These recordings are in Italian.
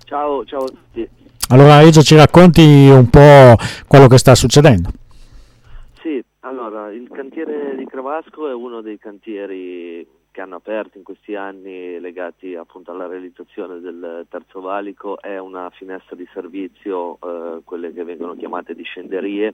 Ciao, ciao a tutti. Allora Ezio, ci racconti un po' quello che sta succedendo? Sì, allora, il cantiere di Crevasco è uno dei cantieri che hanno aperto in questi anni legati appunto alla realizzazione del terzo valico. È una finestra di servizio, quelle che vengono chiamate discenderie,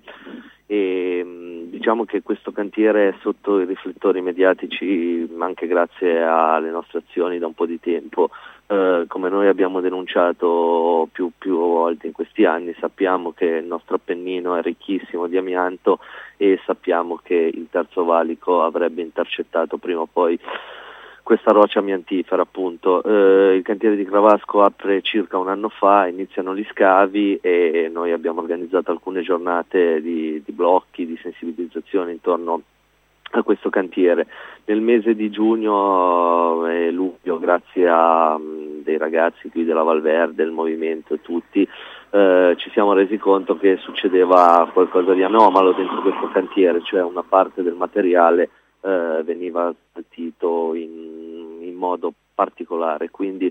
e diciamo che questo cantiere è sotto i riflettori mediatici anche grazie alle nostre azioni da un po' di tempo. Come noi abbiamo denunciato più volte in questi anni, sappiamo che il nostro Appennino è ricchissimo di amianto e sappiamo che il terzo valico avrebbe intercettato prima o poi questa roccia amiantifera, appunto. Il cantiere di Crevasco apre circa un anno fa, iniziano gli scavi e noi abbiamo organizzato alcune giornate di blocchi, di sensibilizzazione intorno a questo cantiere. Nel mese di giugno e luglio, grazie a dei ragazzi qui della Valverde, il movimento e tutti, ci siamo resi conto che succedeva qualcosa di anomalo dentro questo cantiere, cioè una parte del materiale veniva smaltito in modo particolare, quindi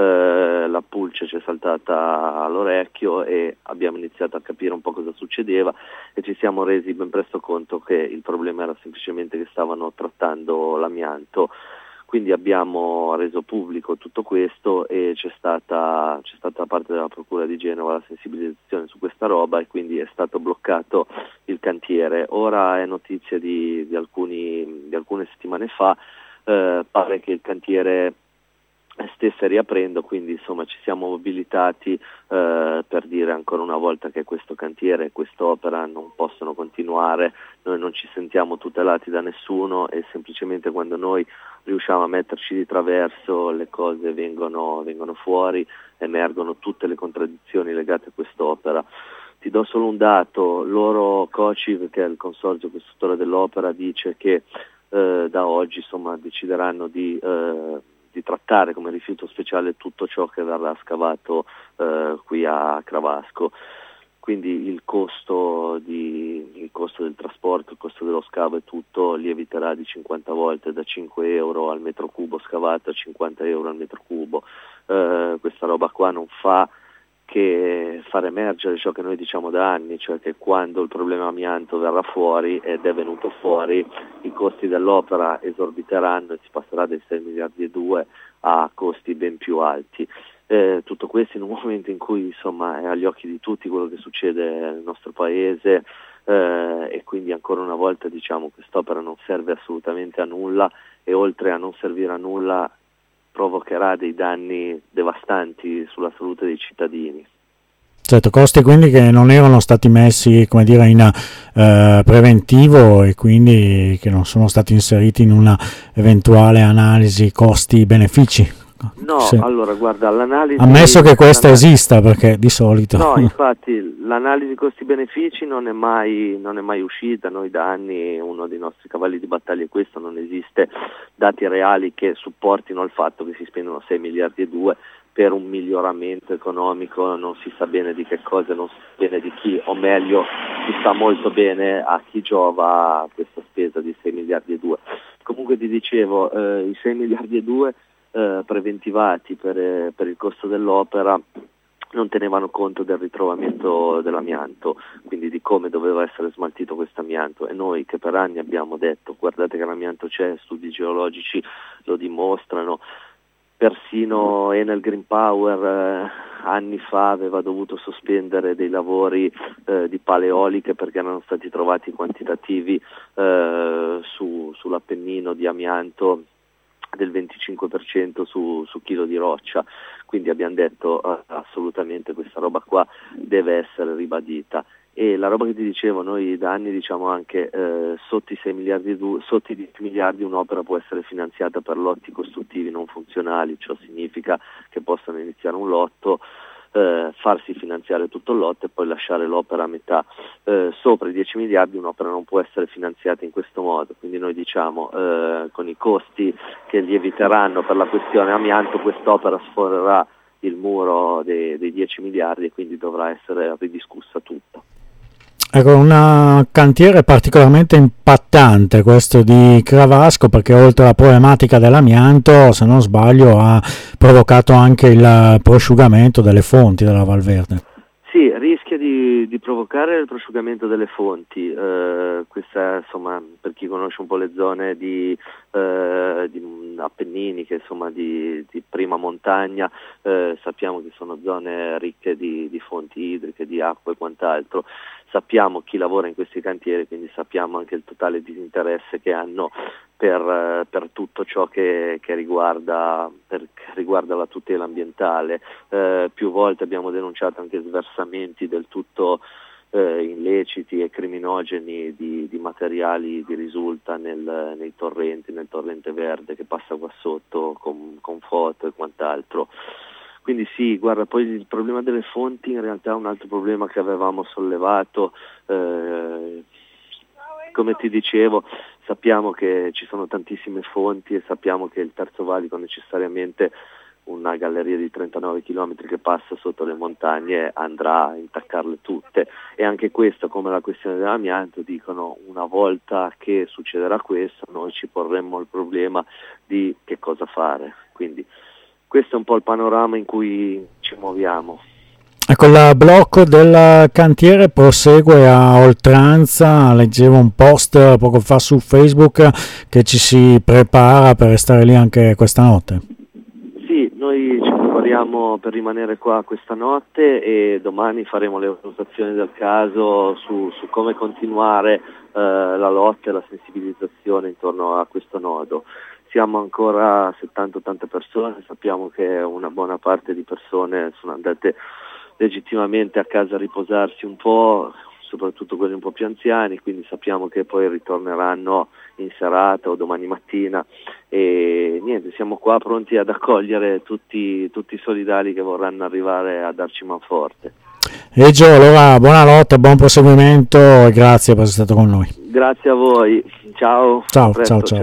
la pulce ci è saltata all'orecchio e abbiamo iniziato a capire un po' cosa succedeva e ci siamo resi ben presto conto che il problema era semplicemente che stavano trattando l'amianto. Quindi abbiamo reso pubblico tutto questo e c'è stata da parte della Procura di Genova la sensibilizzazione su questa roba e quindi è stato bloccato il cantiere. Ora è notizia di alcune settimane fa, pare che il cantiere stesse riaprendo, quindi insomma ci siamo mobilitati per dire ancora una volta che questo cantiere e quest'opera non possono continuare. Noi non ci sentiamo tutelati da nessuno e semplicemente quando noi riusciamo a metterci di traverso le cose vengono fuori, emergono tutte le contraddizioni legate a quest'opera. Ti do solo un dato: loro COCIV, che è il consorzio costruttore dell'opera, dice che da oggi insomma decideranno di trattare come rifiuto speciale tutto ciò che verrà scavato qui a Crevasco. Quindi il costo del trasporto, il costo dello scavo e tutto lieviterà di 50 volte, da 5 euro al metro cubo scavato a 50 euro al metro cubo. Questa roba qua non fa che far emergere ciò che noi diciamo da anni, cioè che quando il problema amianto verrà fuori, ed è venuto fuori, i costi dell'opera esorbiteranno e si passerà dai 6 miliardi e 2 a costi ben più alti. Tutto questo in un momento in cui insomma è agli occhi di tutti quello che succede nel nostro paese, e quindi ancora una volta diciamo quest'opera non serve assolutamente a nulla e oltre a non servire a nulla provocherà dei danni devastanti sulla salute dei cittadini. Certo, costi quindi che non erano stati messi, come dire, in preventivo e quindi che non sono stati inseriti in una eventuale analisi costi-benefici. No, Sì. allora guarda, l'analisi... Ammesso che questa esista, perché di solito... No, infatti l'analisi costi-benefici non è mai uscita. Noi da anni, uno dei nostri cavalli di battaglia è questo: non esiste dati reali che supportino il fatto che si spendono 6 miliardi e 2 per un miglioramento economico, non si sa bene di che cosa, non si sa bene di chi, o meglio si sa molto bene a chi giova questa spesa di 6 miliardi e 2. Comunque ti dicevo, i 6 miliardi e 2 preventivati per il costo dell'opera non tenevano conto del ritrovamento dell'amianto, quindi di come doveva essere smaltito questo amianto, e noi che per anni abbiamo detto guardate che l'amianto c'è, studi geologici lo dimostrano. Persino Enel Green Power anni fa aveva dovuto sospendere dei lavori di pale eoliche perché erano stati trovati quantitativi sull'Appennino di amianto del 25% su chilo di roccia, quindi abbiamo detto assolutamente questa roba qua deve essere ribadita. E la roba che ti dicevo, noi da anni diciamo anche sotto i 6 miliardi, sotto i 10 miliardi un'opera può essere finanziata per lotti costruttivi non funzionali, ciò significa che possono iniziare un lotto, farsi finanziare tutto il lotto e poi lasciare l'opera a metà. Sopra i 10 miliardi un'opera non può essere finanziata in questo modo, quindi noi diciamo con i costi che lieviteranno per la questione amianto quest'opera sforerà il muro dei 10 miliardi e quindi dovrà essere ridiscussa tutta. Ecco, un cantiere particolarmente impattante questo di Cravasco, perché oltre alla problematica dell'amianto, se non sbaglio, ha provocato anche il prosciugamento delle fonti della Valverde. Sì, rischia di provocare il prosciugamento delle fonti. Questa, insomma, per chi conosce un po' le zone di appenniniche, insomma, di prima montagna, sappiamo che sono zone ricche di fonti idriche, di acqua e quant'altro. Sappiamo chi lavora in questi cantieri, quindi sappiamo anche il totale disinteresse che hanno per tutto ciò che riguarda la tutela ambientale. Più volte abbiamo denunciato anche sversamenti del tutto illeciti e criminogeni di materiali di risulta nei torrenti, nel torrente verde che passa qua sotto con foto e quant'altro. Quindi sì, guarda, poi il problema delle fonti in realtà è un altro problema che avevamo sollevato. Come ti dicevo, sappiamo che ci sono tantissime fonti e sappiamo che il Terzo Valico necessariamente, una galleria di 39 km che passa sotto le montagne, andrà a intaccarle tutte, e anche questo, come la questione dell'amianto, dicono una volta che succederà questo noi ci porremmo il problema di che cosa fare. Quindi questo è un po' il panorama in cui ci muoviamo. Ecco, il blocco del cantiere prosegue a oltranza. Leggevo un post poco fa su Facebook che ci si prepara per restare lì anche questa notte. Sì, noi ci prepariamo per rimanere qua questa notte e domani faremo le valutazioni del caso su come continuare la lotta e la sensibilizzazione intorno a questo nodo. Siamo ancora 70-80 persone, sappiamo che una buona parte di persone sono andate legittimamente a casa a riposarsi un po', soprattutto quelli un po' più anziani, quindi sappiamo che poi ritorneranno in serata o domani mattina, e niente, siamo qua pronti ad accogliere tutti i solidali che vorranno arrivare a darci manforte. E Gio, allora buona lotta, buon proseguimento e grazie per essere stato con noi. Grazie a voi, ciao. Ciao.